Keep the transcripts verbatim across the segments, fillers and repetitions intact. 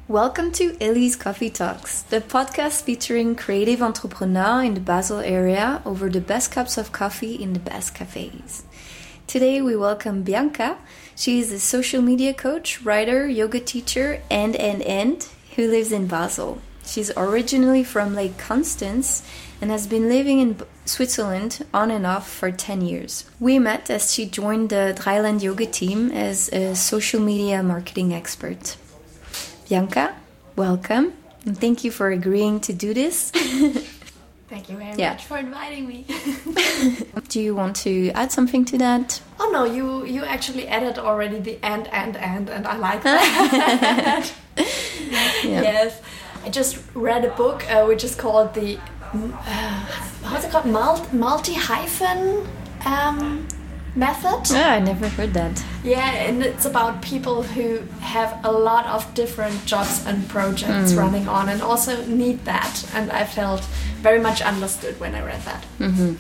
Welcome to Ellie's Coffee Talks, the podcast featuring creative entrepreneurs in the Basel area over the best cups of coffee in the best cafes. Today we welcome Bianca. She is a social media coach, writer, yoga teacher, and, and, and, who lives in Basel. She's originally from Lake Constance and has been living in Switzerland on and off for ten years. We met as she joined the Dreiland Yoga team as a social media marketing expert. Bianca, welcome, and thank you for agreeing to do this. Thank you very yeah. much for inviting me. Do you want to add something to that? Oh no, you you actually added already the and, and, and, and I like that. yeah. Yes, I just read a book uh, which is called the, uh, how's it called, Mul- multi-hyphen um, method. Oh, I never heard that. Yeah, and it's about people who have a lot of different jobs and projects mm. running on and also need that. And I felt very much understood when I read that. Mm-hmm.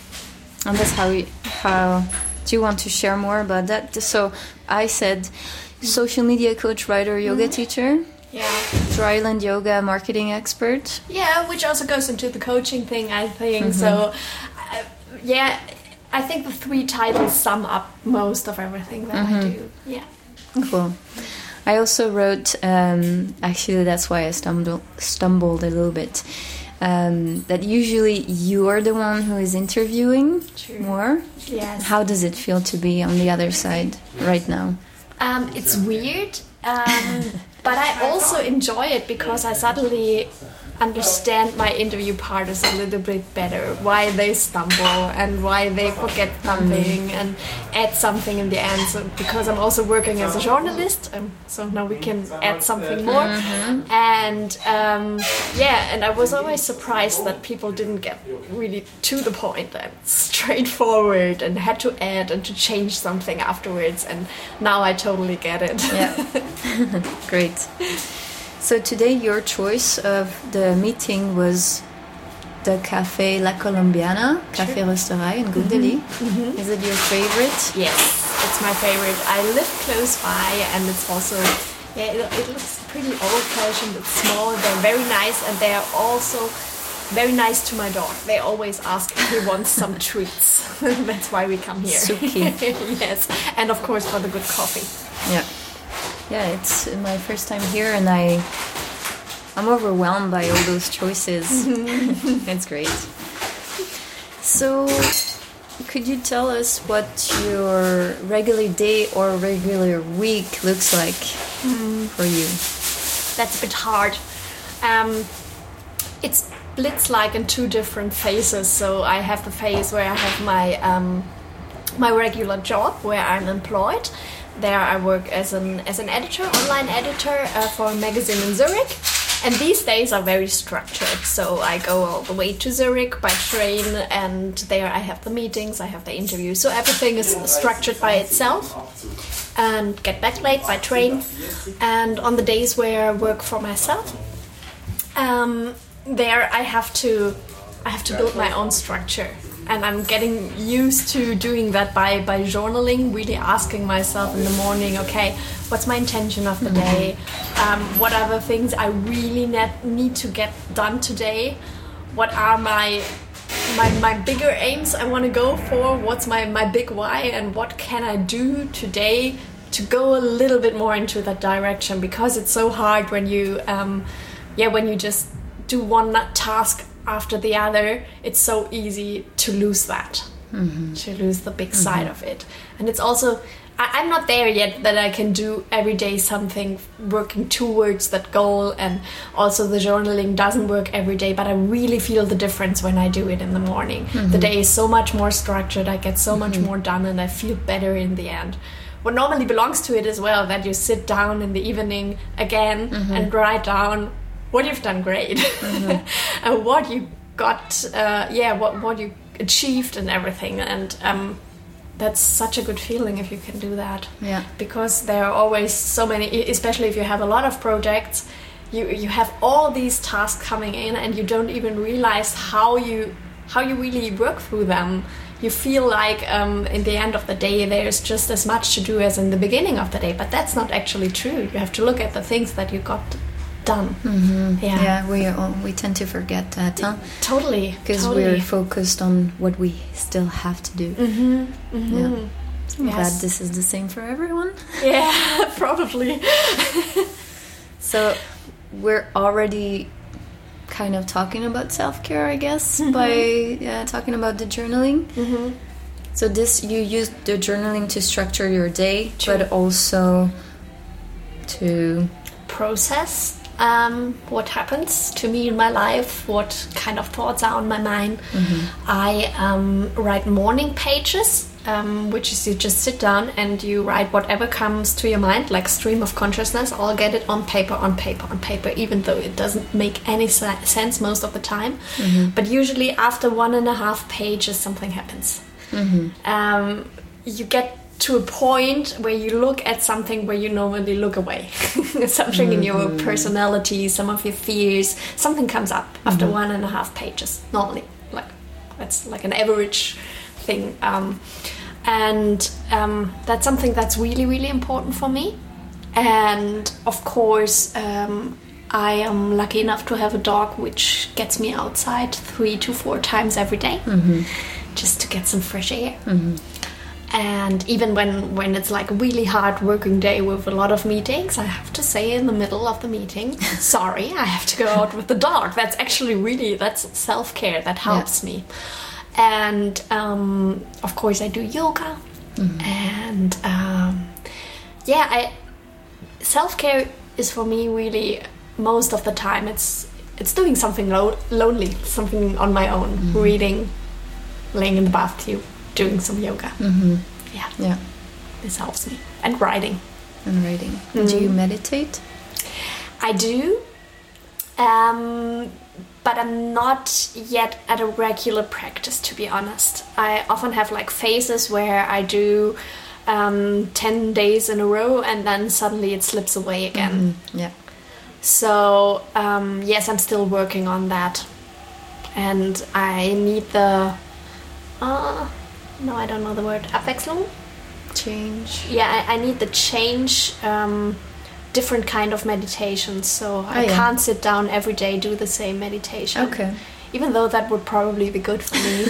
And that's how, we, how do you want to share more about that? So I said social media coach, writer, yoga mm-hmm. teacher. Yeah. Dreiland yoga marketing expert. Yeah, which also goes into the coaching thing, I think. Mm-hmm. So, uh, yeah, I think the three titles sum up most of everything that mm-hmm. I do. Yeah. Cool. I also wrote, um, actually that's why I stumbled, stumbled a little bit, um, that usually you are the one who is interviewing True. more. Yes. How does it feel to be on the other side right now? Um, it's weird, um, but I also enjoy it because I suddenly understand my interview partners a little bit better, why they stumble and why they forget something mm. and add something in the end. So because I'm also working as a journalist, um, so now we can add something more. Mm-hmm. And um, yeah, and I was always surprised that people didn't get really to the point and straightforward and had to add and to change something afterwards. And now I totally get it. Yeah, great. So today your choice of the meeting was the Café La Colombiana, Café sure. Restaurant in Goondeli. Mm-hmm. Mm-hmm. Is it your favorite? Yes, it's my favorite. I live close by and it's also, yeah, it, it looks pretty old-fashioned, it's small, they're very nice and they're also very nice to my dog. They always ask if he wants some treats. That's why we come here. Suki. Yes, and of course for the good coffee. Yeah. Yeah, it's my first time here and I, I'm overwhelmed by all those choices. It's great. So, could you tell us what your regular day or regular week looks like mm. for you? That's a bit hard. Um, it splits like in two different phases. So I have the phase where I have my um, my regular job where I'm employed. There I work as an as an editor, online editor uh, for a magazine in Zurich. And these days are very structured. So I go all the way to Zurich by train and there I have the meetings, I have the interviews. So everything is structured by itself and get back late by train. And on the days where I work for myself, um, there I have to I have to build my own structure. And I'm getting used to doing that by, by journaling, really asking myself in the morning, okay, what's my intention of the day? Um, what are the things I really ne- need to get done today? What are my my, my bigger aims I want to go for? What's my, my big why? And what can I do today to go a little bit more into that direction? Because it's so hard when you, um, yeah, when you just do one task after the other, it's so easy to lose that, mm-hmm. to lose the big mm-hmm. side of it. And it's also, I, I'm not there yet that I can do every day something working towards that goal, and also the journaling doesn't work every day, but I really feel the difference when I do it in the morning. Mm-hmm. The day is so much more structured, I get so mm-hmm. much more done and I feel better in the end. What normally belongs to it as well, that you sit down in the evening again mm-hmm. and write down what you've done great, mm-hmm. and what you got, uh, yeah, what what you achieved and everything, and um, that's such a good feeling if you can do that. Yeah. Because there are always so many, especially if you have a lot of projects, you you have all these tasks coming in, and you don't even realize how you how you really work through them. You feel like um, in the end of the day there's just as much to do as in the beginning of the day, but that's not actually true. You have to look at the things that you got done. Mm-hmm. Yeah. Yeah, we uh, we tend to forget that, huh? Totally. Because totally. we're focused on what we still have to do. Mm-hmm. Mm-hmm. Yeah. I'm Yes. glad this is the same for everyone. Yeah, probably. So we're already kind of talking about self-care, I guess, Mm-hmm. by uh, talking about the journaling. Mm-hmm. So this, you use the journaling to structure your day, True. but also to... Process um, what happens to me in my life, what kind of thoughts are on my mind. Mm-hmm. I um, write morning pages, um, which is you just sit down and you write whatever comes to your mind, like stream of consciousness. I'll get it on paper, on paper, on paper, even though it doesn't make any se- sense most of the time. Mm-hmm. But usually after one and a half pages, something happens. Mm-hmm. Um, you get to a point where you look at something where you normally look away. Something in your personality, some of your fears, something comes up after Mm-hmm. one and a half pages. Normally, like that's like an average thing. Um, and um, that's something that's really, really important for me. And of course, um, I am lucky enough to have a dog which gets me outside three to four times every day, Mm-hmm. just to get some fresh air. Mm-hmm. And even when, when it's like a really hard working day with a lot of meetings, I have to say in the middle of the meeting, sorry, I have to go out with the dog. That's actually really, that's self-care. That helps Yeah. me. And um, of course I do yoga. Mm-hmm. And um, yeah, I self-care is for me really most of the time. It's it's doing something lo- lonely, something on my own, Mm-hmm. reading, laying in the bathtub, doing some yoga. Mm-hmm. Yeah, Yeah, this helps me. And writing. and writing. Do Mm. you meditate? I do, um, but I'm not yet at a regular practice, to be honest. I often have like phases where I do um, ten days in a row and then suddenly it slips away again. Mm-hmm. Yeah. So, um, yes, I'm still working on that. And I need the... Uh, no, I don't know the word. Abwechslung? Change. Yeah, I, I need the change, um, different kind of meditations. So I Oh, yeah. can't sit down every day, do the same meditation. Okay. Even though that would probably be good for me.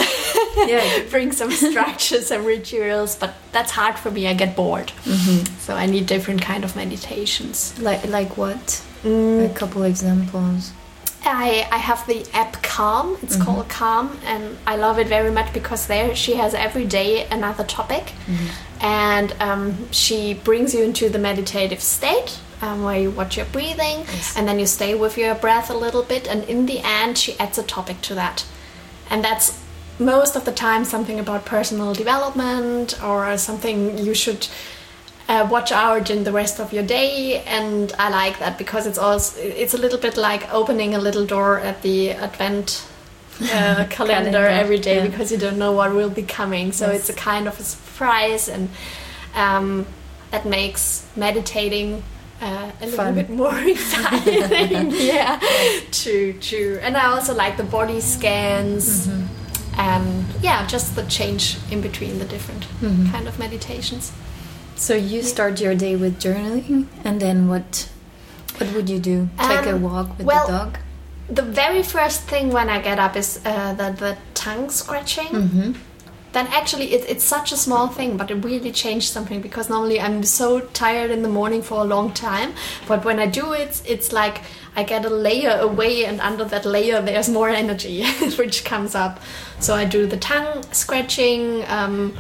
Yeah. Bring some structures and rituals, but that's hard for me. I get bored. Mm-hmm. So I need different kind of meditations. Like like what? Mm, A couple examples. I, I have the app Calm. It's Mhm. called Calm, and I love it very much because there she has every day another topic, Mm-hmm. and um, she brings you into the meditative state um, where you watch your breathing, Yes. and then you stay with your breath a little bit, and in the end she adds a topic to that, and that's most of the time something about personal development or something you should Uh, watch out in the rest of your day. And I like that because it's also it's a little bit like opening a little door at the advent uh, calendar, Calendar, every day, yeah. because you don't know what will be coming, so Yes. it's a kind of a surprise, and um, that makes meditating uh, a little Fun. bit more exciting. Yeah, true, true. And I also like the body scans. Mm-hmm. And yeah, just the change in between the different Mhm. kind of meditations. So you start your day with journaling, and then what? What would you do? Take a Um, walk with well, the dog? The very first thing when I get up is uh, the, the tongue scratching. Mm-hmm. Then actually it, it's such a small thing, but it really changed something, because normally I'm so tired in the morning for a long time. But when I do it, it's like I get a layer away, and under that layer there's more energy which comes up. So I do the tongue scratching, um,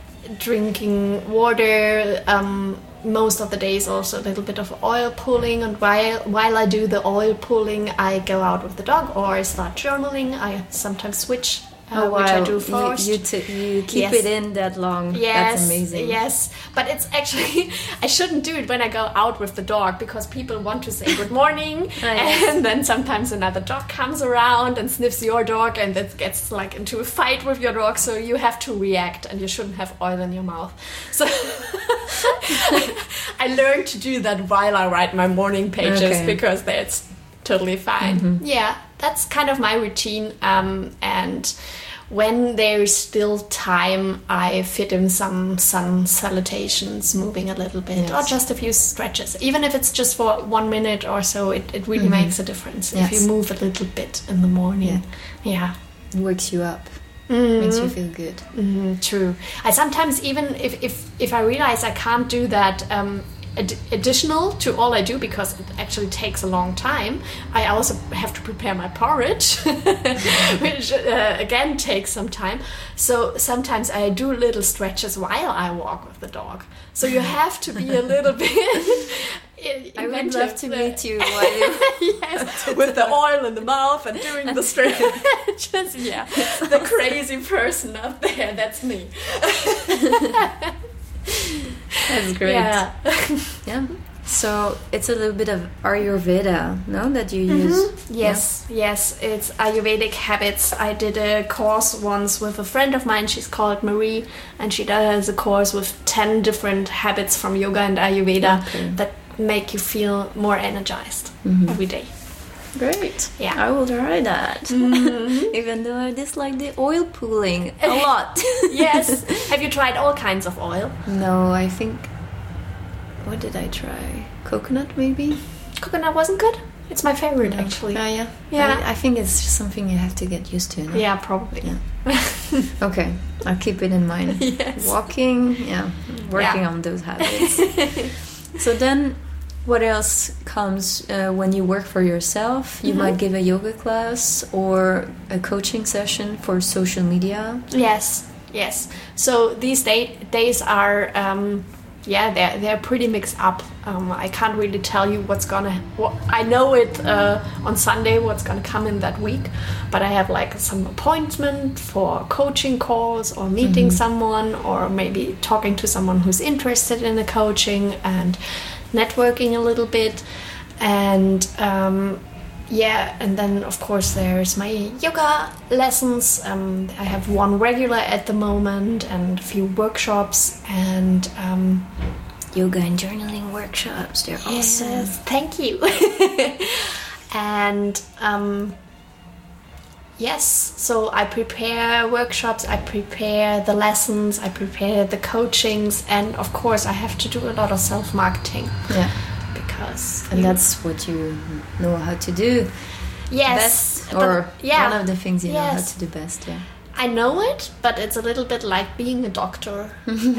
drinking water, um, most of the days also a little bit of oil pulling, and while while I do the oil pulling I go out with the dog or I start journaling. I sometimes switch, uh, which I do first. You, you, t- you keep Yes. it in that long. Yes, That's amazing. yes, but it's actually I shouldn't do it when I go out with the dog, because people want to say good morning, Ah, yes. and then sometimes another dog comes around and sniffs your dog, and it gets like into a fight with your dog. So you have to react, and you shouldn't have oil in your mouth. So I learned to do that while I write my morning pages, Okay. because that's totally fine. Mhm. Yeah, that's kind of my routine, um, and when there's still time, I fit in some sun salutations, moving a little bit, yes. or just a few stretches. Even if it's just for one minute or so, it, it really mm-hmm. makes a difference. Yes. If you move a little bit in the morning. Yeah. yeah. It wakes you up. Mm. Makes you feel good. Mm, true. I sometimes, even if, if, if I realize I can't do that um, ad- additional to all I do, because it actually takes a long time, I also have to prepare my porridge, which uh, again takes some time. So sometimes I do little stretches while I walk with the dog. So you have to be a little bit... I would love to meet you while you yes, with the oil in the mouth and doing the stretches. Yeah, the crazy person up there, that's me. That's great. Yeah. yeah. So it's a little bit of Ayurveda, no, that you use? Mm-hmm. Yes, yeah. yes, it's Ayurvedic habits. I did a course once with a friend of mine, she's called Marie, and she does a course with ten different habits from yoga and Ayurveda okay. that make you feel more energized mm-hmm. every day. Great. Yeah. I will try that. Mm-hmm. Even though I dislike the oil pooling a lot. Yes. Have you tried all kinds of oil? No, I think... What did I try? Coconut, maybe? Coconut wasn't good? It's my favorite, no. actually. Uh, yeah. Yeah. I, I think it's just something you have to get used to. No? Yeah, probably. Yeah. Okay. I'll keep it in mind. Yes. Walking, yeah. Working yeah. on those habits. So then... What else comes uh, when you work for yourself? You mm-hmm. might give a yoga class or a coaching session for social media. Yes, yes. So these day, days are, um, yeah, they're they're pretty mixed up. Um, I can't really tell you what's gonna. What, I know it uh, on Sunday what's gonna come in that week, but I have like some appointment for coaching calls or meeting mm-hmm. someone or maybe talking to someone who's interested in the coaching and networking a little bit, and um, yeah, and then of course there's my yoga lessons. Um, I have one regular at the moment and a few workshops and um, yoga and journaling workshops. They're yes, awesome. Thank you. And um, yes, so I prepare workshops, I prepare the lessons, I prepare the coachings, and of course I have to do a lot of self-marketing. Yeah. Because... And that's what you know how to do yes, best, or yeah, one of the things you yes. know how to do best, yeah. I know it, but it's a little bit like being a doctor.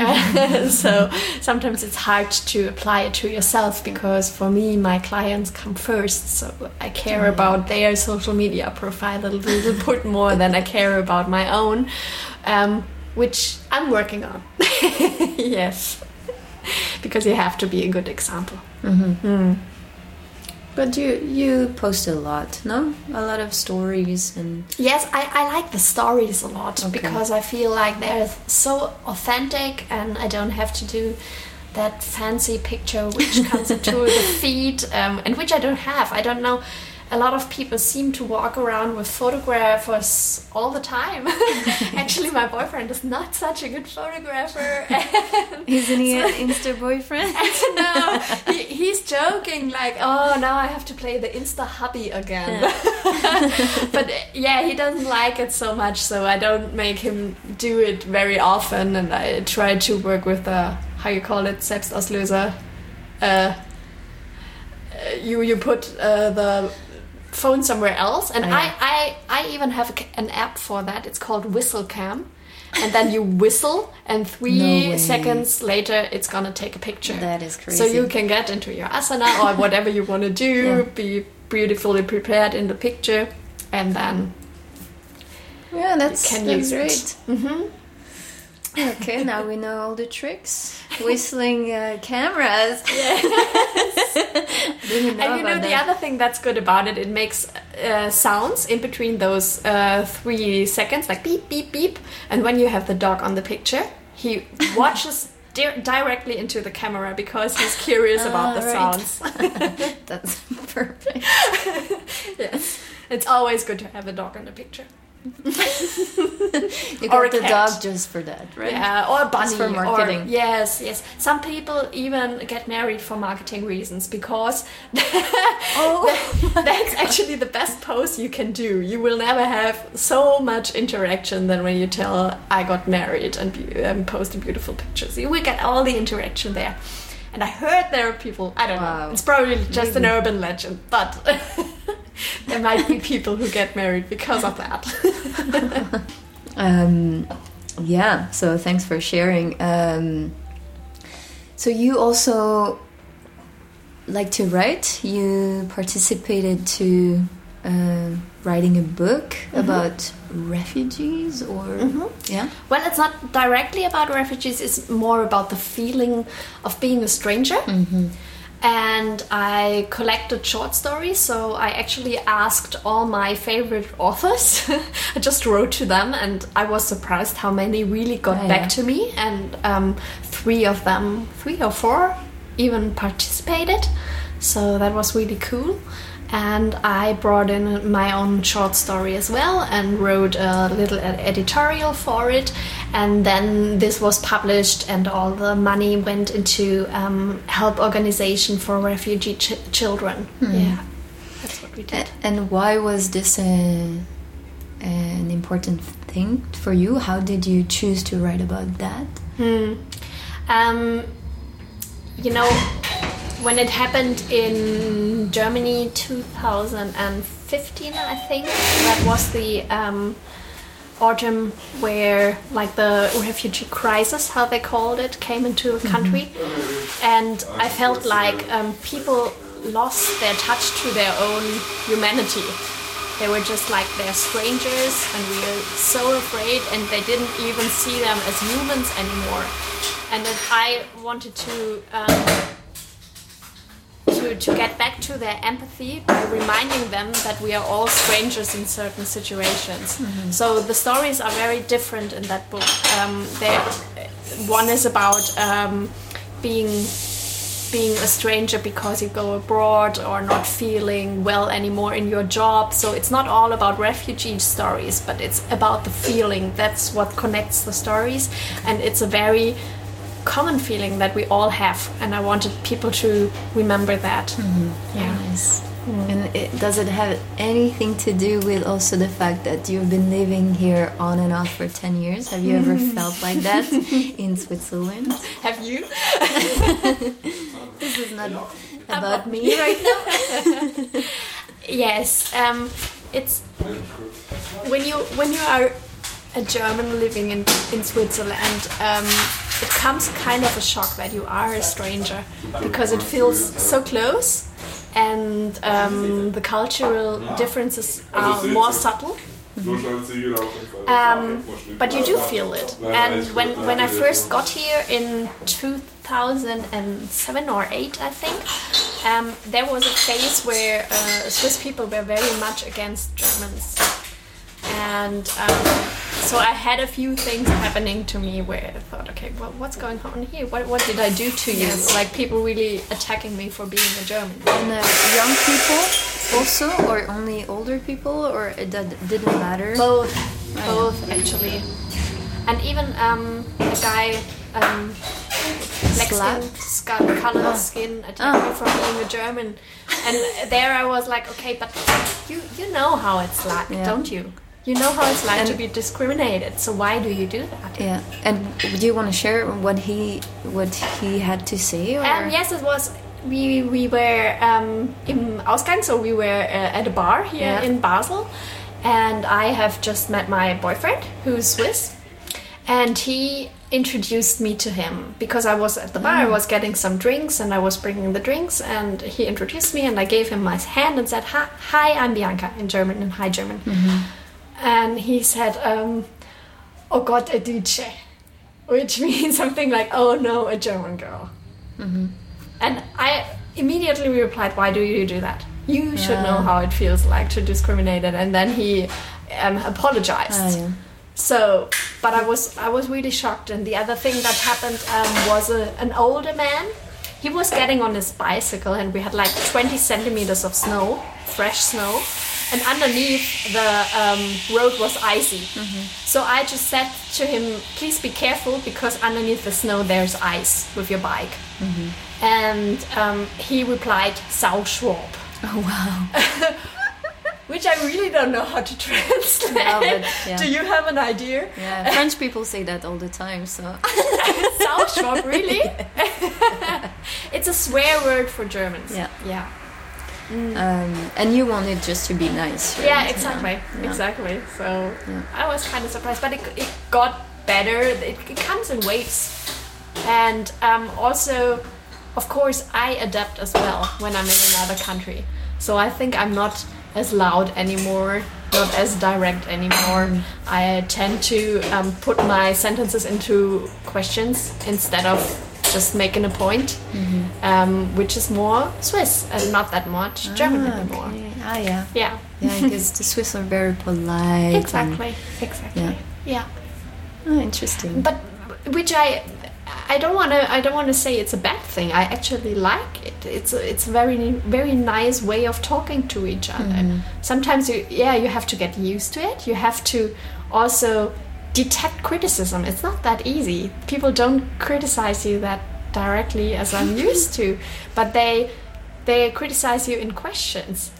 So sometimes it's hard to apply it to yourself because for me, my clients come first. So I care mm. about their social media profile a little bit more than I care about my own, um, which I'm working on. Yes, because you have to be a good example. Mm-hmm. Mm. But you you post a lot, no? A lot of stories and... Yes, I, I like the stories a lot okay. because I feel like they're so authentic and I don't have to do that fancy picture which comes into the feed um, and which I don't have. I don't know. A lot of people seem to walk around with photographers all the time. Actually, my boyfriend is not such a good photographer. Isn't he so, an Insta boyfriend? No, he, he's joking like, oh, now I have to play the Insta hubby again. But yeah, he doesn't like it so much, so I don't make him do it very often. And I try to work with the, how you call it, Selbstauslöser. Uh, you you put uh, the phone somewhere else, and oh, yeah. I, I I even have a, an app for that. It's called WhistleCam, and then you whistle, and three no seconds later it's gonna take a picture. That is crazy. So you can get into your asana or whatever you want to do, yeah. be beautifully prepared in the picture, and then yeah, that's, you can that's use great. It. Mm-hmm. Okay, now we know all the tricks. Whistling uh, cameras. Yes. Didn't know and you know about the that. other thing that's good about it, it makes uh, sounds in between those uh, three seconds, like beep, beep, beep. And when you have the dog on the picture, he watches di- directly into the camera because he's curious about the right. sounds. That's perfect. Yes. It's always good to have a dog in the picture. You Or got a the cat. dog just for that, right? Yeah, or a bunny. Just for marketing. Or, yes, yes. Some people even get married for marketing reasons because Oh. that's actually the best post you can do. You will never have so much interaction than when you tell I got married and, be- and post beautiful pictures. You will get all the interaction there. And I heard there are people, I don't Wow. know, it's probably just Maybe. an urban legend, but there might be people who get married because of that. Um, yeah, so thanks for sharing. Um, so you also like to write. You participated to uh, writing a book about refugees, or yeah. Well, it's not directly about refugees, it's more about the feeling of being a stranger. And I collected short stories, so I actually asked all my favorite authors. I just wrote to them, and I was surprised how many really got Oh, back yeah. to me. And um, three of them, three or four, even participated. So that was really cool. And I brought in my own short story as well and wrote a little ed- editorial for it. And then this was published, and all the money went into um, help organization for refugee ch- children. Yeah, that's what we did. A- And why was this a, an important thing for you? How did you choose to write about that? Hmm. Um, you know, when it happened in Germany two thousand fifteen, I think, that was the um, autumn where like the refugee crisis, how they called it, came into the country. And I felt like um, people lost their touch to their own humanity. They were just like they're strangers, and we were so afraid, and they didn't even see them as humans anymore. And then I wanted to um, to to get back to their empathy by reminding them that we are all strangers in certain situations. So the stories are very different in that book. Um, they- one is about um, being being a stranger because you go abroad, or not feeling well anymore in your job. So it's not all about refugee stories, but it's about the feeling. That's what connects the stories, and it's a very common feeling that we all have, and I wanted people to remember that. Yeah. Nice. And it, does it have anything to do with also the fact that you've been living here on and off for ten years? Have you ever felt like that in Switzerland? Have you? This is not about me right now. Yes. Um, it's when you when you are a German living in in Switzerland. Um, it comes kind of a shock that you are a stranger, because it feels so close, and um, the cultural differences are more subtle. Um, but you do feel it. And when, when I first got here in two thousand seven or eight, I think, um, there was a phase where uh, Swiss people were very much against Germans. And um, so I had a few things happening to me where I thought, okay, well, what's going on here? What, what did I do to you? Yes. Like, people really attacking me for being a German. And uh, young people also, or only older people, or it did- didn't matter? Both, yeah. both actually. And even um, a guy, um, black Slap? skin, scar- colored skin, attacked me for being a German. And there I was like, okay, but you you know how it's like, Yeah. don't you? You know how it's like And- to be discriminated. So why do you do that? Yeah. And do you want to share what he what he had to say? Or? Um, yes, it was. We we were um, in Ausgang, so we were uh, at a bar here Yeah. in Basel, and I have just met my boyfriend, who's Swiss, and he introduced me to him because I was at the bar. I was getting some drinks, and I was bringing the drinks, and he introduced me, and I gave him my hand and said, "Hi, hi I'm Bianca," in German, in High German, and he said, um, "Oh Gott, a Deutsche," which means something like, "Oh no, a German girl." And I immediately replied, "Why do you do that? You should know how it feels like to discriminate." it." And then he um, apologized. Ah, yeah. So, but I was I was really shocked. And the other thing that happened um, was a, an older man. He was getting on his bicycle, and we had like twenty centimeters of snow, fresh snow. and underneath the um, road was icy. Mm-hmm. So I just said to him, please be careful, because underneath the snow there's ice with your bike. Mm-hmm. And um, he replied, Sauschwab. Oh, wow. Which I really don't know how to translate. No, but, yeah. Do you have an idea? Yeah, French people say that all the time, so... Sauschwab, really? It's a swear word for Germans. Yeah. Yeah. Mm. Um, and you wanted just to be nice, right? Yeah, exactly. Yeah. Exactly. So yeah. I was kind of surprised, but it, it got better. It, it comes in waves. And um, also, of course, I adapt as well when I'm in another country. So I think I'm not as loud anymore, not as direct anymore. Mm. I tend to um, put my sentences into questions instead of just making a point, mm-hmm. um, which is more Swiss and not that much ah, German anymore. Okay. Ah, yeah. Yeah. Yeah, because the Swiss are very polite. Exactly. And, exactly. Yeah. Yeah. Oh, interesting. But which I, I don't want to. I don't want to say it's a bad thing. I actually like it. It's a, it's a very very nice way of talking to each other. Mm-hmm. Sometimes you yeah you have to get used to it. You have to also detect criticism. It's not that easy. People don't criticize you that directly as I'm used to, but they they criticize you in questions.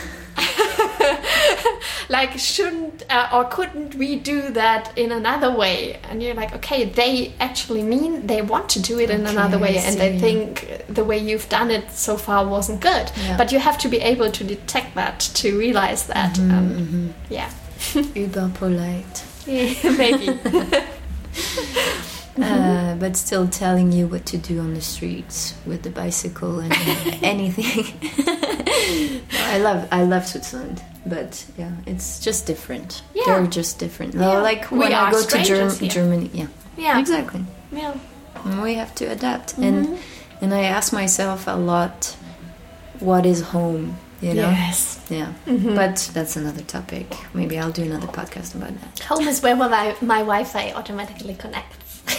Like, shouldn't uh, or couldn't we do that in another way? And you're like, okay, they actually mean they want to do it in okay, another way, and they think the way you've done it so far wasn't good. Yeah. But you have to be able to detect that, to realize that. Mm-hmm, um, mm-hmm. Yeah. Uber polite. Yeah, maybe. Uh, but still telling you what to do on the streets with the bicycle and anything. No, I love I love Switzerland, but yeah, it's just different. Yeah. They're just different. Yeah. Like we when I go to Germ- here. Germany, yeah, yeah, exactly. Yeah, and we have to adapt, mm-hmm. and and I ask myself a lot, what is home? You know? Yes. Yeah. Mm-hmm. But that's another topic. Maybe I'll do another podcast about that. Home is where my, my Wi-Fi automatically connects.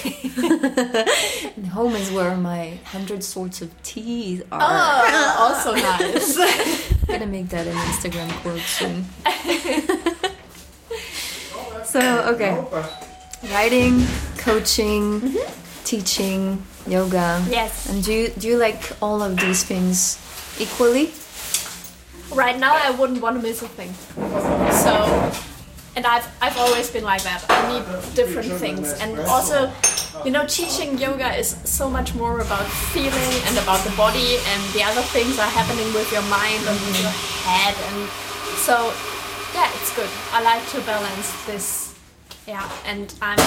And home is where my hundred sorts of teas are. Oh, also nice. I'm gonna make that an Instagram quote soon. So, okay. Writing, coaching, mm-hmm. teaching, yoga. Yes. And do you, do you like all of these things equally? Right now, I wouldn't want to miss a thing. So, and I've I've always been like that. I need different things, and also, you know, teaching yoga is so much more about feeling and about the body, and the other things are happening with your mind and with your head, and so yeah, it's good. I like to balance this. Yeah, and I'm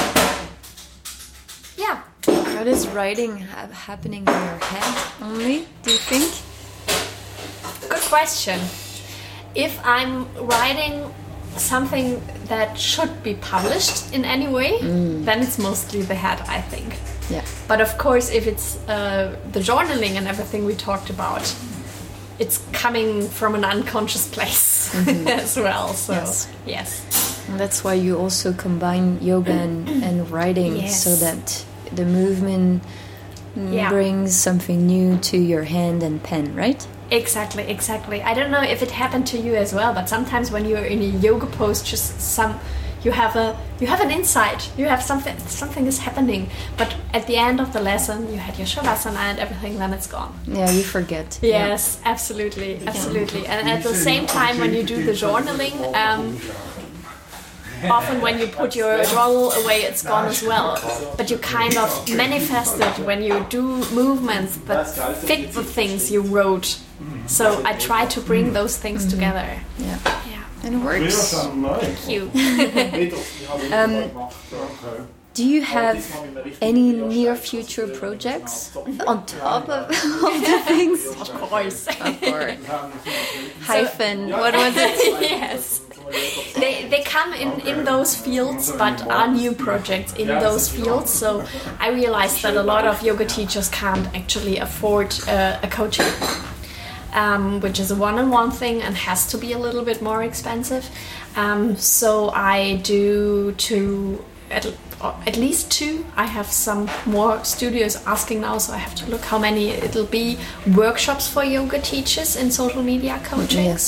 yeah. How does writing have happening in your head only? Do you think? Good question. If I'm writing something that should be published in any way, mm. then it's mostly the head, I think. Yeah. But of course, if it's uh, the journaling and everything we talked about, it's coming from an unconscious place mm-hmm. as well. So yes. yes. And that's why you also combine yoga and, and writing, yes. so that the movement yeah. brings something new to your hand and pen, right? Exactly, exactly. I don't know if it happened to you as well, but sometimes when you're in a yoga pose, just some, you have a, you have an insight. You have something, something is happening. But at the end of the lesson, you had your shavasana and everything, then it's gone. Yeah, you forget. Yes, yeah. absolutely, absolutely. And at the same time, when you do the journaling, um, often when you put your journal away, it's gone as well. But you kind of manifest it when you do movements that fit the things you wrote. So I try to bring those things mm-hmm. together. Yeah. yeah, and it works. Thank you. um, do you have any near future projects on top of all the things? Of course. Of course. Hyphen. What was it? Yes. They, they come in, in those fields, but are new projects in those fields. So I realized that a lot of yoga teachers can't actually afford uh, a coaching, um, which is a one-on-one thing and has to be a little bit more expensive. Um, so I do two, at, at least two. I have some more studios asking now, so I have to look how many it'll be. Workshops for yoga teachers in social media coaching. Yes.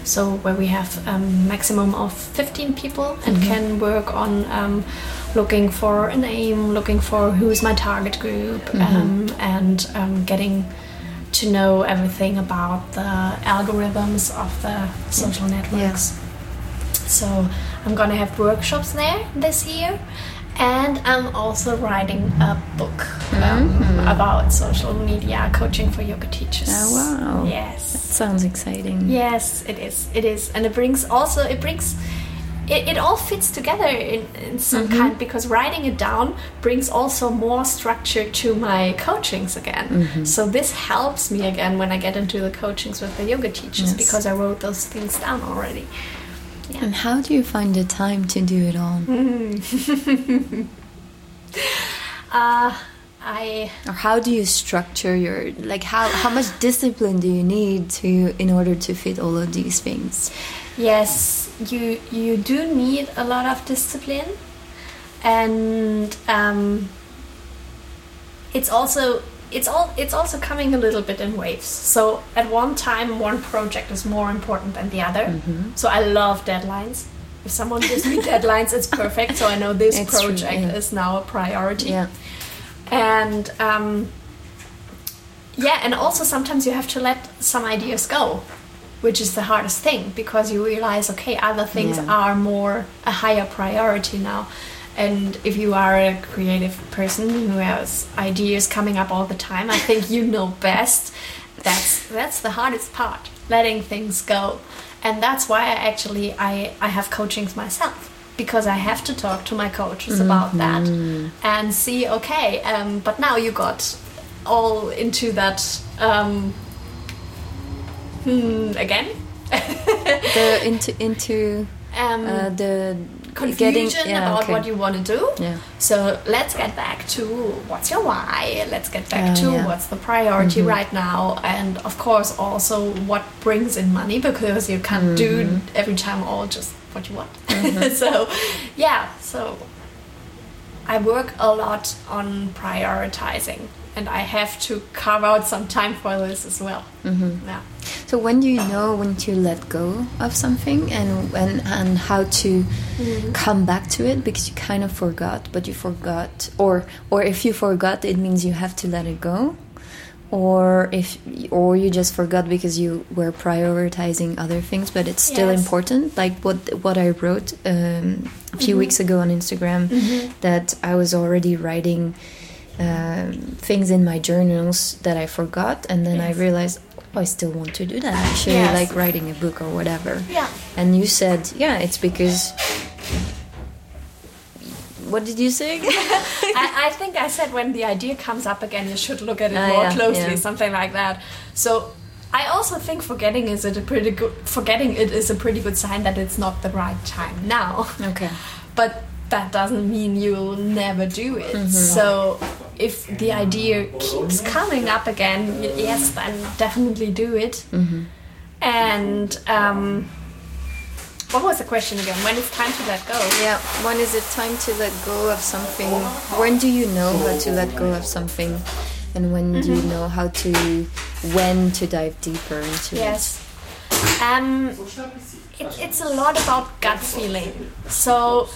so where we have a um, maximum of fifteen people and mm-hmm. can work on um, looking for an aim, looking for who's my target group, mm-hmm. um, and um, getting to know everything about the algorithms of the social networks. Yeah. So I'm gonna have workshops there this year, and I'm also writing a book um, mm-hmm. about social media coaching for yoga teachers. Oh wow! Yes, that sounds exciting. Yes, it is. It is, and it brings also it brings. It, it all fits together in, in some mm-hmm. kind, because writing it down brings also more structure to my coachings again. Mm-hmm. So this helps me again when I get into the coachings with the yoga teachers, yes. because I wrote those things down already. Yeah. And how do you find the time to do it all? Mm. uh, I or how do you structure your, like how, how much discipline do you need to in order to fit all of these things? Yes, you you do need a lot of discipline, and um, it's also it's all it's also coming a little bit in waves. So at one time, one project is more important than the other. Mm-hmm. So I love deadlines. If someone gives me deadlines, it's perfect. So I know this it's project true, yeah. is now a priority. Yeah. And um, yeah, and also sometimes you have to let some ideas go, which is the hardest thing, because you realize, okay, other things yeah. are more a higher priority now. And if you are a creative person who has ideas coming up all the time, I think you know best. That's that's the hardest part, letting things go. And that's why I actually I, I have coachings myself, because I have to talk to my coaches mm-hmm. about that and see, okay, um, but now you got all into that um, hmm, again. the into into um, uh, the confusion getting, yeah, about okay. what you want to do. Yeah. So let's get back to what's your why. Let's get back uh, to yeah. what's the priority mm-hmm. right now, and of course also what brings in money, because you can't mm-hmm. do every time all just what you want. Mm-hmm. So yeah, so I work a lot on prioritizing, and I have to carve out some time for this as well. Mm-hmm. Yeah. So when do you know when to let go of something, and when and how to mm-hmm. come back to it, because you kind of forgot, but you forgot, or or if you forgot, it means you have to let it go, or if or you just forgot because you were prioritizing other things, but it's still yes. important. Like what what I wrote um, a few mm-hmm. weeks ago on Instagram, mm-hmm. that I was already writing um, things in my journals that I forgot, and then yes. I realized, oh, I still want to do that actually, yes. like writing a book or whatever. Yeah. And you said, yeah, it's because. What did you say? I, I think I said when the idea comes up again, you should look at it uh, more yeah, closely, yeah. something like that. So I also think forgetting is it a pretty good forgetting it is a pretty good sign that it's not the right time now. Okay. But that doesn't mean you'll never do it. Mm-hmm. So if the idea keeps coming up again, yes, then definitely do it. Mm-hmm. And um, what was the question again? When is time to let go? Yeah, when is it time to let go of something? When do you know how to let go of something? And when mm-hmm. do you know how to, when to dive deeper into yes. it? Yes. Um, it, it's a lot about gut feeling. So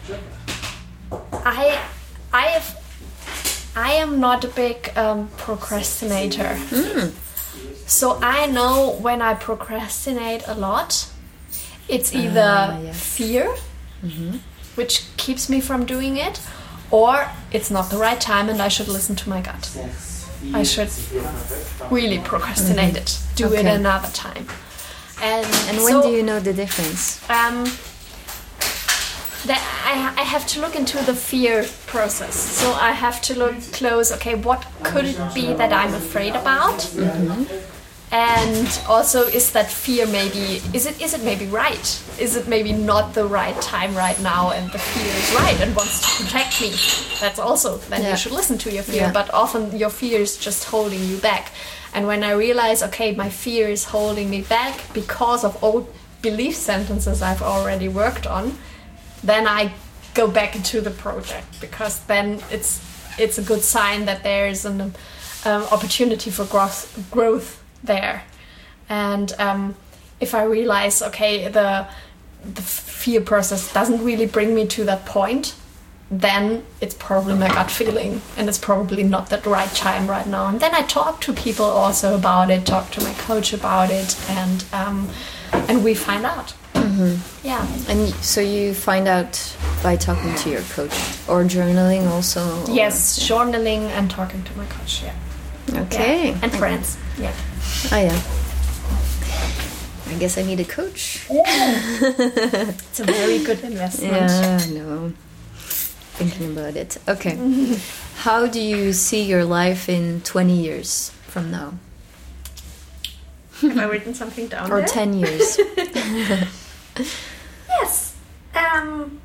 I, I have, I am not a big um, procrastinator. Mm. So I know when I procrastinate a lot, it's either uh, yes. fear, mm-hmm. which keeps me from doing it, or it's not the right time and I should listen to my gut. I should really procrastinate mm-hmm. it, do okay. it another time. And, and when so, do you know the difference? Um, that I, I have to look into the fear process. So I have to look close, okay, what could it be that I'm afraid about? Mm-hmm. And also, is that fear maybe, is it is it maybe right? Is it maybe not the right time right now and the fear is right and wants to protect me? That's also, then yeah. you should listen to your fear. Yeah. But often your fear is just holding you back. And when I realize, okay, my fear is holding me back because of old belief sentences I've already worked on, then I go back into the project, because then it's it's a good sign that there is an um, opportunity for growth, growth there. And um, if I realize, okay, the the fear process doesn't really bring me to that point, then it's probably my gut feeling, and it's probably not the right time right now. And then I talk to people also about it, talk to my coach about it, and um, and we find out. Mm-hmm. Yeah. And so you find out by talking to your coach, or journaling also? Or, Yes, journaling and talking to my coach, yeah. Okay. Yeah. And friends, yeah. Oh, yeah. I guess I need a coach. It's a very good investment. Yeah, I know. Thinking about it. Okay. How do you see your life in twenty years from now? Have I written something down Or there? ten years? Yes. Um,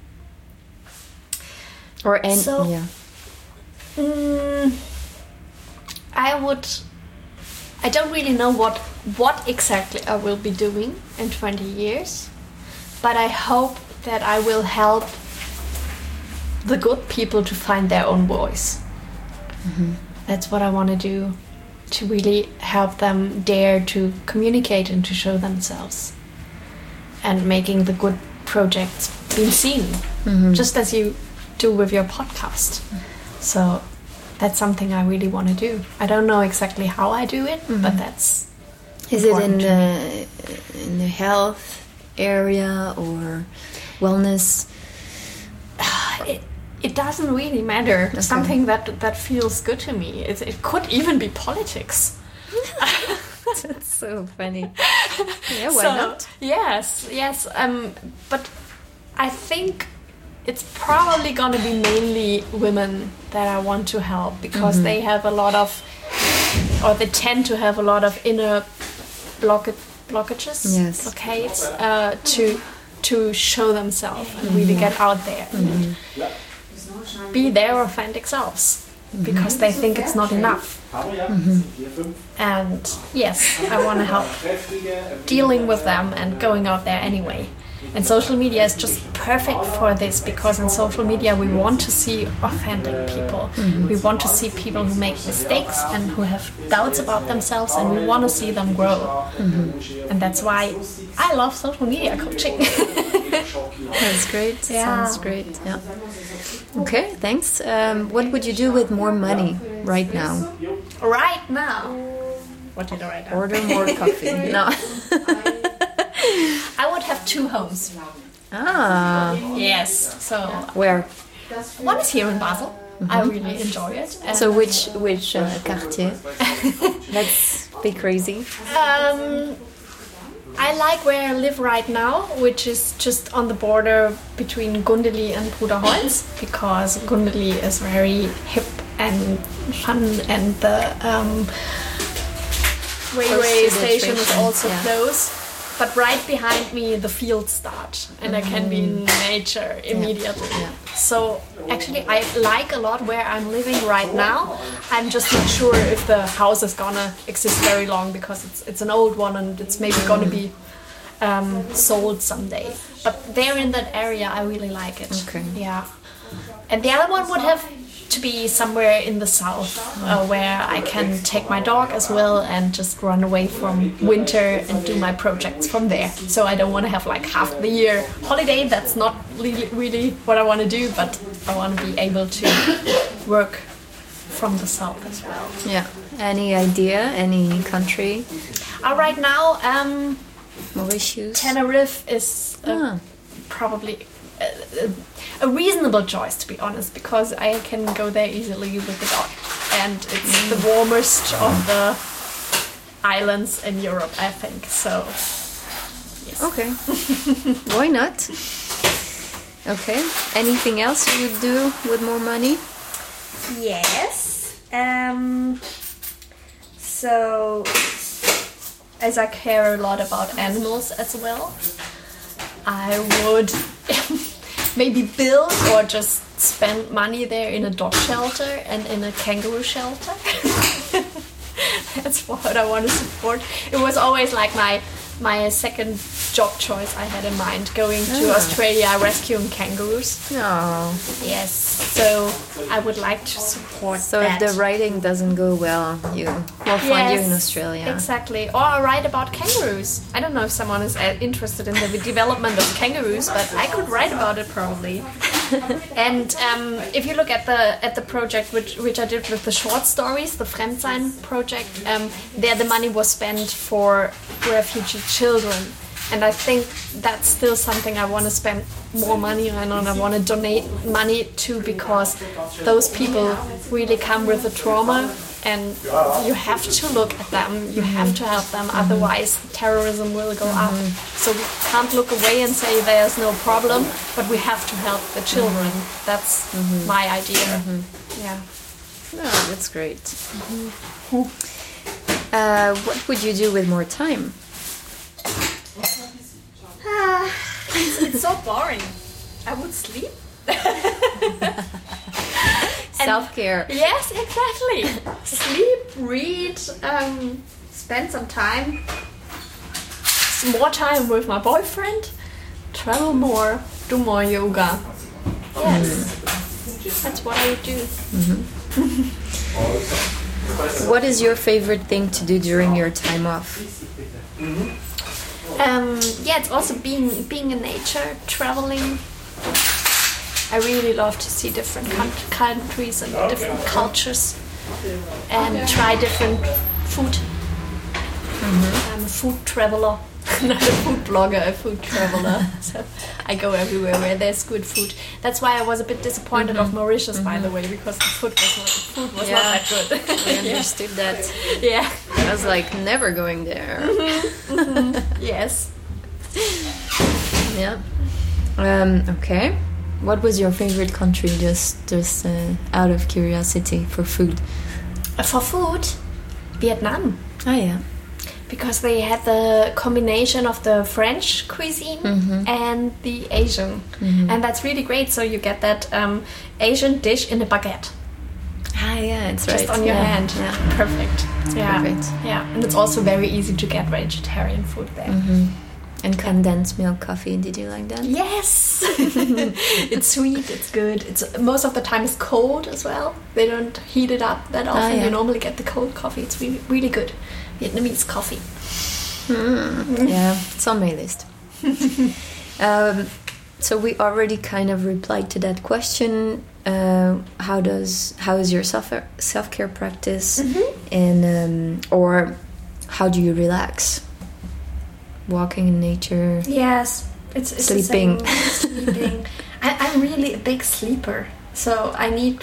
Or any... So- yeah. mm, I would... I don't really know what what exactly I will be doing in twenty years, but I hope that I will help the good people to find their own voice. Mm-hmm. That's what I want to do, to really help them dare to communicate and to show themselves, and making the good projects being seen, Mm-hmm. just as you do with your podcast. So that's something I really want to do. I don't know exactly how I do it, Mm-hmm. but that's Is it in important to the, in the health area or wellness? it, it doesn't really matter. Okay. Something that that feels good to me. It, it could even be politics. That's so funny. Yeah, why So, not? Yes, yes. Um, but I think it's probably going to be mainly women that I want to help, because Mm-hmm. they have a lot of, or they tend to have a lot of inner block- blockages, Yes. blockades, uh, to to show themselves and really Mm-hmm. get out there and be their authentic selves, because they think it's not enough. And yes, I want to help dealing with them and going out there anyway. And social media is just perfect for this, because in social media we want to see authentic people. We want to see people who make mistakes and who have doubts about themselves, and we want to see them grow. And that's why I love social media coaching. That's great. Yeah. Sounds great. Yeah. Okay, thanks. Um, what would you do with more money right now? Right now. What did I write down? Order more coffee. No. I would have two homes. Ah, Yes. So where? one is here in Basel. I really enjoy it. And So which which uh, quartier? Let's be crazy. Um, I like where I live right now, which is just on the border between Gundeli and Bruderholz, because Gundeli is very hip and fun, and the um, railway Close to the station is station, also yeah. close. But right behind me, the fields start, and I can be in nature immediately. Yeah. So actually, I like a lot where I'm living right now. I'm just not sure if the house is gonna exist very long, because it's it's an old one and it's maybe gonna be um, sold someday. But there in that area, I really like it. Okay. Yeah. And the other one would have to be somewhere in the south, uh, where I can take my dog as well and just run away from winter and do my projects from there. So I don't want to have like half the year holiday. That's not really, really what I want to do, but I want to be able to work from the south as well. Yeah. Any idea? Any country? Uh, right now, um, Mauritius? Tenerife is uh, Ah. probably a, a reasonable choice, to be honest, because I can go there easily with the dog, and it's the warmest of the islands in Europe, I think. So, yes. Okay. Why not? Okay. Anything else you would do with more money? Yes. Um. So, as I care a lot about animals as well, I would maybe build or just spend money there in a dog shelter and in a kangaroo shelter. That's what I want to support. It was always like my my second job choice I had in mind, going to Ah. Australia rescuing kangaroos. Oh. Yes, so I would like to support So that. if the writing doesn't go well, you will find you in Australia. Exactly. Or I write about kangaroos. I don't know if someone is uh, interested in the development of kangaroos, but I could write about it probably. And um, if you look at the at the project which which I did with the short stories, the Fremdsein project, um, there the money was spent for refugee children. And I think that's still something I want to spend more money on and I want to donate money to, because those people really come with a trauma and you have to look at them, you have to help them, otherwise terrorism will go up. So we can't look away and say there's no problem, but we have to help the children. That's my idea. Yeah. Oh, that's great. Uh, what would you do with more time? Ah, it's, it's so boring. I would sleep. Self-care. Yes, exactly. Sleep, read, um, spend some time, some more time with my boyfriend, travel more, do more yoga. Yes, mm. That's what I would do. Mm-hmm. What is your favorite thing to do during your time off? Um, yeah, it's also being being in nature, traveling. I really love to see different con- countries and different cultures and try different food. Mm-hmm. I'm a food traveler, not a food blogger, a food traveler. So I go everywhere where there's good food. That's why I was a bit disappointed mm-hmm. of Mauritius, mm-hmm. by the way, because the food was not, the food was yeah. not that good. I understood that. Yeah. I was like, never going there. Mm-hmm. Mm-hmm. Yes. Yeah. Um, okay. What was your favorite country, just just uh, out of curiosity, for food? For food, Vietnam. Oh yeah. Because they had the combination of the French cuisine mm-hmm. and the Asian. Mm-hmm. And that's really great. So you get that um, Asian dish in a baguette. Ah yeah, it's just right. on your yeah. hand. Yeah. Perfect. It's yeah. perfect. Yeah, and it's also very easy to get vegetarian food there. Mm-hmm. And condensed milk coffee, did you like that? Yes! It's sweet, it's good. It's most of the time it's cold as well. They don't heat it up that often. Ah, yeah. You normally get the cold coffee. It's really, really good. Vietnamese coffee. Mm. Yeah, it's on my list. um, so we already kind of replied to that question. Uh, how does how is your self self care practice, mm-hmm. and um, or how do you relax? Walking in nature. Yes, it's, it's sleeping. The same. Sleeping. I, I'm really a big sleeper, so I need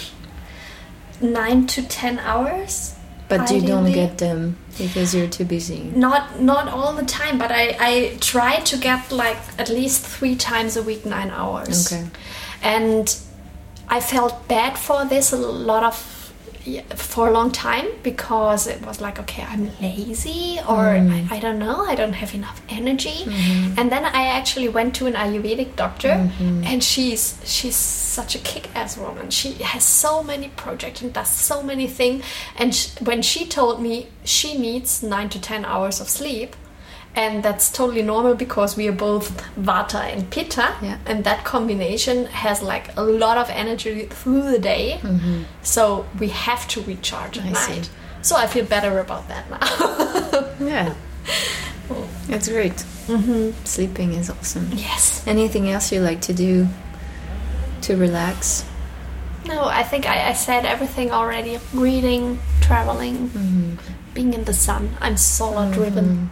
nine to ten hours. But ideally. You don't get them because you're too busy. Not not all the time, but I I try to get like at least three times a week nine hours. Okay. And I felt bad for this a lot of. Yeah, for a long time, because it was like, okay, I'm lazy, or mm. I, I don't know, I don't have enough energy. Mm-hmm. And then I actually went to an Ayurvedic doctor, mm-hmm. and she's she's such a kick-ass woman. She has so many projects and does so many things. And sh- when she told me she needs nine to ten hours of sleep, and that's totally normal because we are both Vata and Pitta, yeah. and that combination has like a lot of energy through the day. Mm-hmm. So we have to recharge at I night. See. So I feel better about that now. Yeah, it's great. Mm-hmm. Sleeping is awesome. Yes. Anything else you like to do to relax? No, I think I, I said everything already. Reading, traveling, mm-hmm. being in the sun. I'm solar driven. Mm-hmm.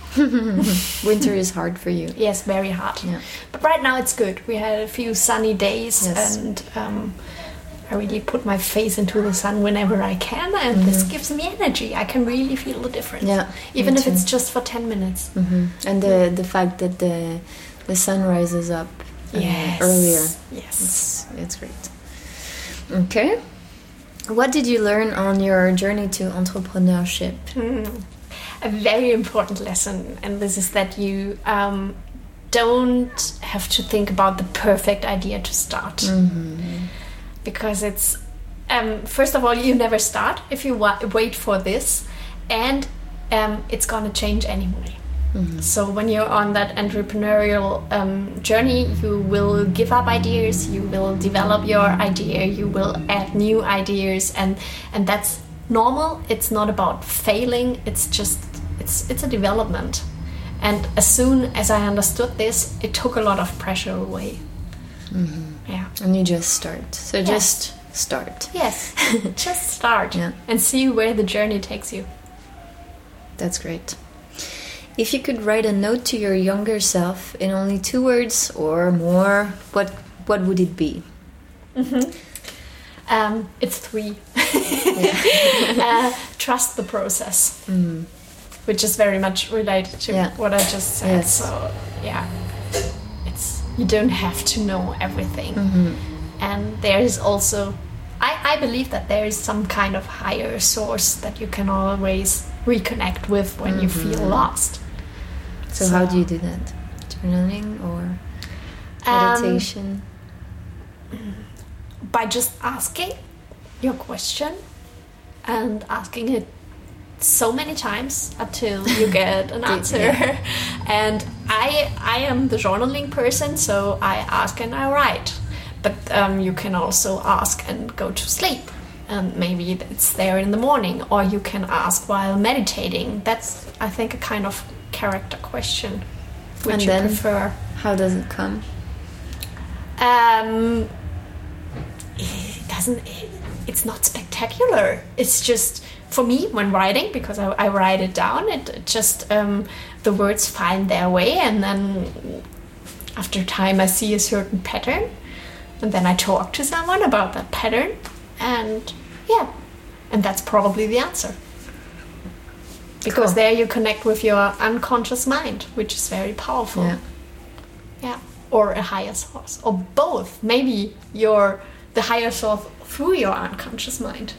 Winter is hard for you. Yes, very hard. Yeah. But right now it's good. We had a few sunny days, yes. and um, I really put my face into the sun whenever I can, and mm-hmm. this gives me energy. I can really feel the difference. Yeah, even if it's just for ten minutes. Mm-hmm. And the the fact that the the sun rises up uh, yes. earlier. Yes, it's, it's great. Okay. What did you learn on your journey to entrepreneurship? Mm. A very important lesson, and this is that you um, don't have to think about the perfect idea to start. Mm-hmm. Because it's, um, first of all, you never start if you wa- wait for this, and um, it's gonna change anyway. Mm-hmm. So when you're on that entrepreneurial um, journey, you will give up ideas, you will develop your idea, you will add new ideas, and and that's normal. It's not about failing. It's just it's it's a development. And as soon as I understood this, it took a lot of pressure away. Mm-hmm. Yeah. And you just start. So Yes. just start. Yes, just start Yeah. and see where the journey takes you. That's great. If you could write a note to your younger self in only two words or more, what what would it be? Mm-hmm. Um, it's three. uh, trust the process, Mm. which is very much related to Yeah. what I just said. Yes. So yeah, it's you don't have to know everything, Mm-hmm. and there is also, I, I believe that there is some kind of higher source that you can always reconnect with when you feel Mhm. lost. So, how do you do that? Journaling or Um, meditation? by just asking your question and asking it so many times until you get an answer. Yeah. And I I am the journaling person, so I ask and I write. But um, you can also ask and go to sleep, and maybe it's there in the morning, or you can ask while meditating. That's, I think, a kind of character question, which And you then? prefer. How does it come? Um, it doesn't. It, it's not spectacular. It's just for me when writing, because I, I write it down. It, it just um, the words find their way, and then after time I see a certain pattern, and then I talk to someone about that pattern, and yeah, and that's probably the answer. Because Cool. there you connect with your unconscious mind, which is very powerful. Yeah. Yeah, or a higher source, or both. Maybe you're the higher source through your unconscious mind.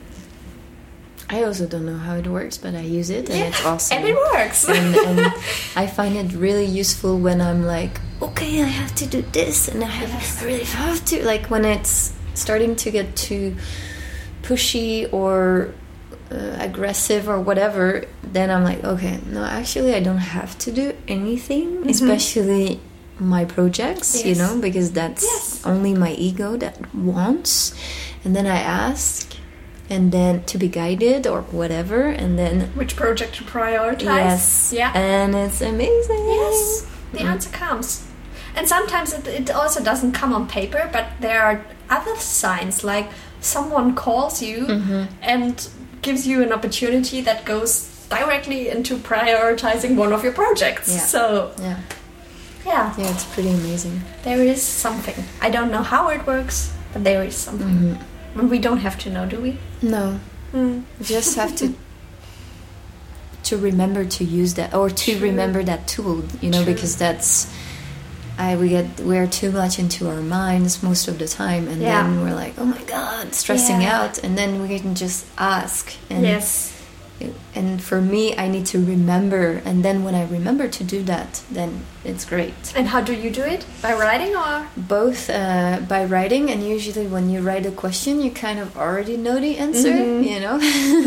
I also don't know how it works, but I use it and it's awesome. And it works. and, and I find it really useful when I'm like, okay, I have to do this, and I have Yes. I really have to. Like when it's starting to get too pushy or uh, aggressive or whatever, then I'm like, okay, no, actually, I don't have to do anything, Mm-hmm. especially my projects, you Yes. know, because that's Yes. only my ego that wants. And then I ask, and then to be guided or whatever, and then Which project to prioritize? yes, Yeah. and it's amazing. Yes, the Mm. answer comes. And sometimes it, it also doesn't come on paper, but there are other signs, like someone calls you Mm-hmm. and gives you an opportunity that goes directly into prioritizing one of your projects. Yeah. So, Yeah, yeah, yeah, it's pretty amazing. there is something. I don't know how it works, but there is something. Mm-hmm. And we don't have to know, do we? No, Mm. you just have to to remember to use that, or to True. remember that tool, you know, True. because that's I we get we're too much into our minds most of the time, and Yeah. then we're like, oh my god, stressing Yeah. out, and then we can just ask. And Yes. and for me, I need to remember, and then when I remember to do that, then it's great. And how do you do it? By writing or? Both uh, by writing, and usually when you write a question, you kind of already know the answer, Mhm. you know,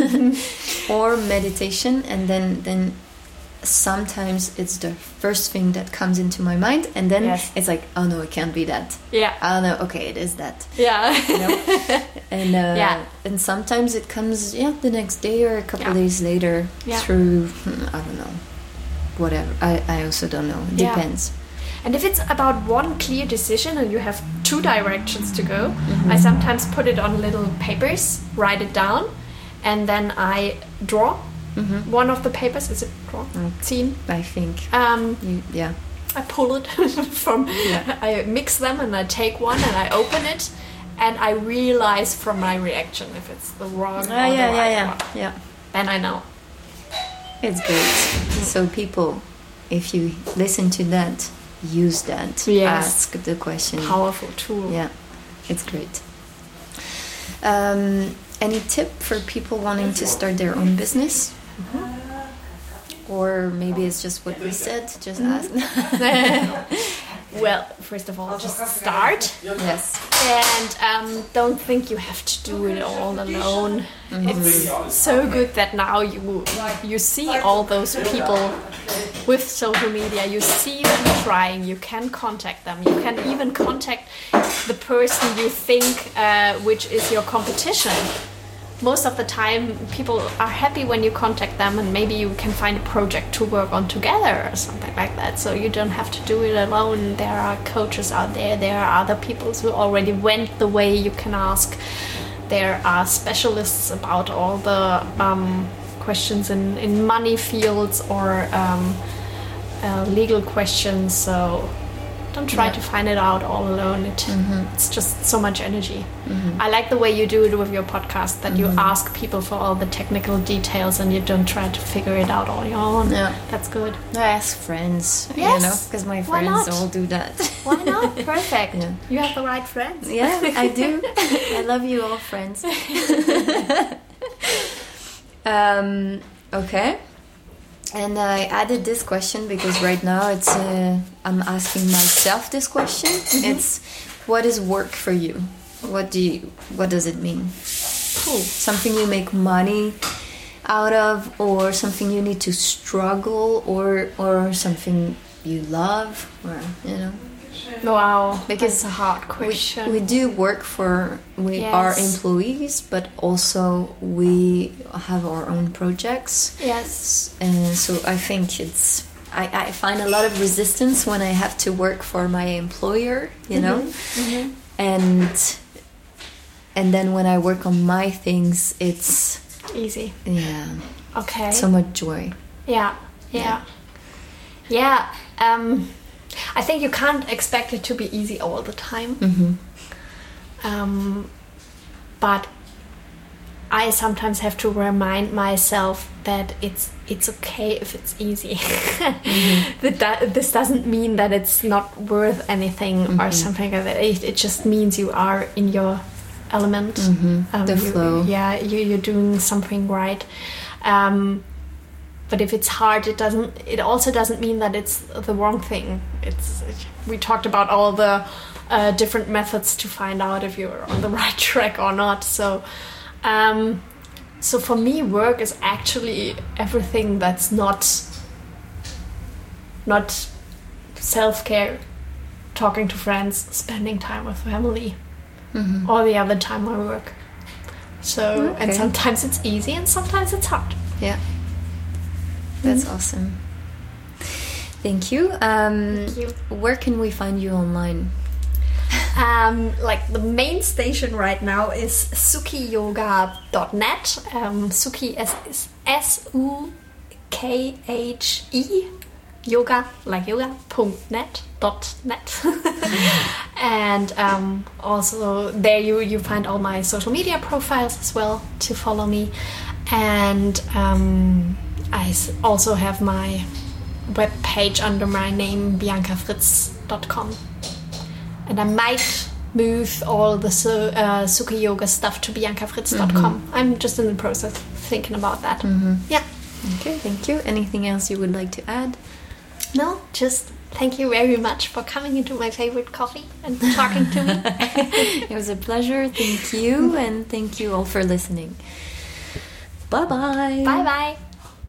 or meditation, and then then sometimes it's the first thing that comes into my mind, and then Yes. it's like, oh no, it can't be that. Yeah. Oh no, okay, it is that. Yeah. You know, and uh, Yeah. and sometimes it comes yeah the next day or a couple Yeah. days later Yeah. through hmm, I don't know, whatever. I I also don't know. It Yeah. depends. And if it's about one clear decision and you have two directions to go, Mm-hmm. I sometimes put it on little papers, write it down, and then I draw Mm-hmm. one of the papers. Is it draw? Mm. Scene. I think. Um, You, yeah. I pull it from. Yeah. I mix them and I take one and I open it, and I realize from my reaction if it's the wrong Oh, or the yeah, yeah, right yeah, one. yeah. Then I know. It's great. So people, if you listen to that, use that. Yes. Ask the question. Powerful tool. Yeah, it's great. Um, any tip for people wanting to start their own business? Or maybe it's just what we said. Just ask. Well, first of all, just start. Yes. And um, don't think you have to do it all alone. Mm-hmm. It's so good that now you you see all those people with social media. You see them trying. You can contact them. You can even contact the person you think uh, which is your competition. Most of the time, people are happy when you contact them, and maybe you can find a project to work on together or something like that. So you don't have to do it alone. There are coaches out there. There are other people who already went the way you can ask. There are specialists about all the um, questions in, in money fields or um, uh, legal questions. So don't try yeah. to find it out all alone. It, mm-hmm. It's just so much energy. Mm-hmm. I like the way you do it with your podcast, that mm-hmm. you ask people for all the technical details and you don't try to figure it out on your own. Yeah. That's good. I ask friends, yes. you know, because my friends all do that. Why not? Perfect. Yeah. You have the right friends. Yeah, I do. I love you all, friends. um, okay. And I added this question because right now it's uh, I'm asking myself this question. Mm-hmm. It's, what is work for you? What do you, what does it mean? Cool. Something you make money out of, or something you need to struggle, or or something you love, or you know. Wow, because it's a hard question. We, we do work for we yes. are employees, but also we have our own projects. Yes, and so I think it's I, I find a lot of resistance when I have to work for my employer, you know, mm-hmm. Mm-hmm. and and then when I work on my things, it's easy. Yeah. Okay. So much joy. Yeah. Yeah. Yeah. yeah. Um. I think you can't expect it to be easy all the time. Mm-hmm. Um, but I sometimes have to remind myself that it's it's okay if it's easy. Mm-hmm. that this doesn't mean that it's not worth anything mm-hmm. or something like that. It, it just means you are in your element. Mm-hmm. Um, the you, flow. Yeah, you, you're doing something right. Um, But if it's hard, it doesn't. It also doesn't mean that it's the wrong thing. It's we talked about all the uh, different methods to find out if you're on the right track or not. So, um, so for me, work is actually everything that's not not self-care, talking to friends, spending time with family, mm-hmm. all the other time I work. So, okay. And sometimes it's easy, and sometimes it's hard. Yeah. That's mm-hmm. awesome. Thank you. Um, Thank you. Where can we find you online? Um, like the main station right now is suki yoga dot net. Um, Suki is S U K H E yoga, like yoga, punkt net, dot net. And um, also there you, you find all my social media profiles as well to follow me. And um, I also have my web page under my name, bianca fritz dot com. And I might move all the uh, Suki Yoga stuff to bianca fritz dot com. Mm-hmm. I'm just in the process of thinking about that. Mm-hmm. Yeah. Okay, thank you. Anything else you would like to add? No, just thank you very much for coming into my favorite coffee and talking to me. It was a pleasure. Thank you. And thank you all for listening. Bye-bye. Bye-bye.